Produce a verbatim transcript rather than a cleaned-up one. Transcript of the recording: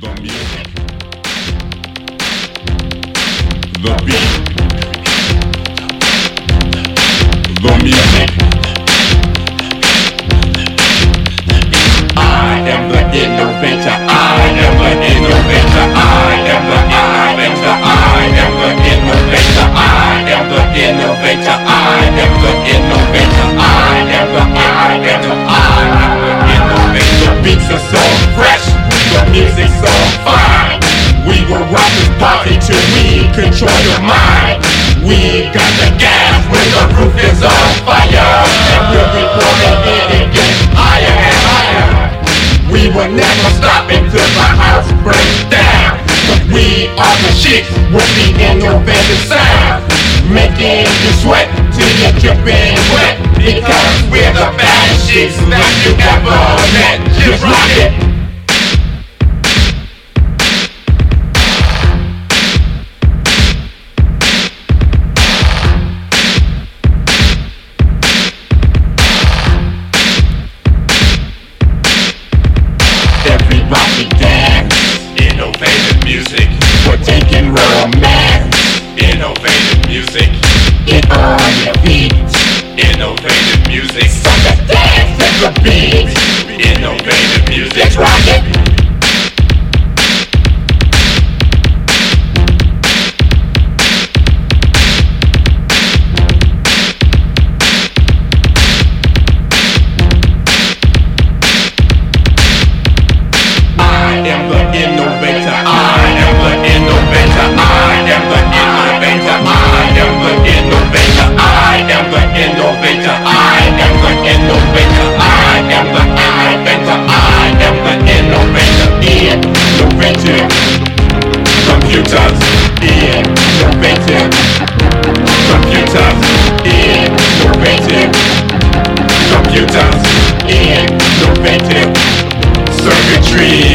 The music, the beat, the music. I am the innovator, I am the innovator, I am the innovator, I am the innovator, I am the innovator, I am the innovator, I am the innovator, I am the innovator. The beats are so fresh, the music's so fine. We will rock this party till we control your mind. We got the gas when the roof is on fire, and we'll be pouring in and get higher and higher. We will never stop until the house breaks down. We are the chicks with the innovative sound, making you sweat till you're dripping wet, because we're the baddest chicks that you ever met. Just rock it. Everybody dance. Innovative music. We're taking romance. Innovative music. Get on your feet. Innovative music. So let's dance to the beat. Innovative music. Let's rock it. Computers, innovative. Computers, innovative. Computers, innovative. Circuitry.